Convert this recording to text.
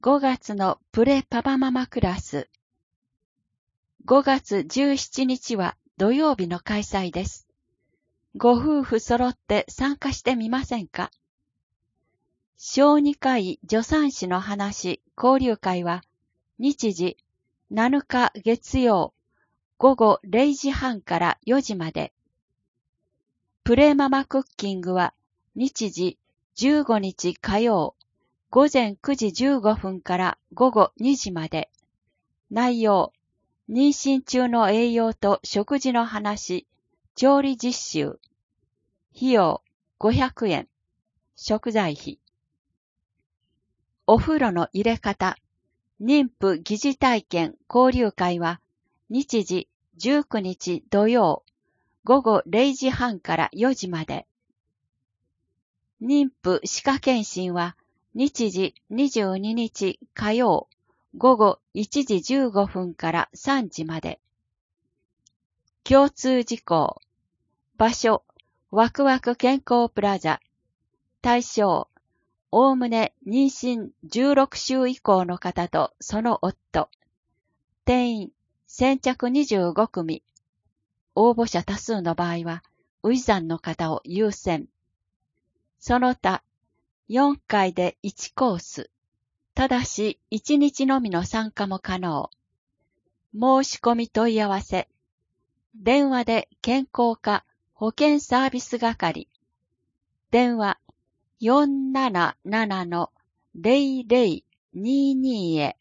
5月のプレパパママクラス。5月17日は土曜日の開催です。ご夫婦揃って参加してみませんか？小児科医助産師の話交流会は日時7日月曜午後0時半から4時まで。プレママクッキングは日時15日火曜午前9時15分から午後2時まで。内容、妊娠中の栄養と食事の話、調理実習。費用500円。食材費。お風呂の入れ方、妊婦疑似体験交流会は日時19日土曜午後0時半から4時まで。妊婦歯科検診は日時22日火曜午後1時15分から3時まで。共通事項。場所、ワクワク健康プラザ。対象、おおむね妊娠16週以降の方とその夫。定員、先着25組。応募者多数の場合は、初産の方を優先。その他、4回で1コース。ただし、1日のみの参加も可能。申し込み問い合わせ。電話で健康課保健サービス係。電話 477-0022 へ。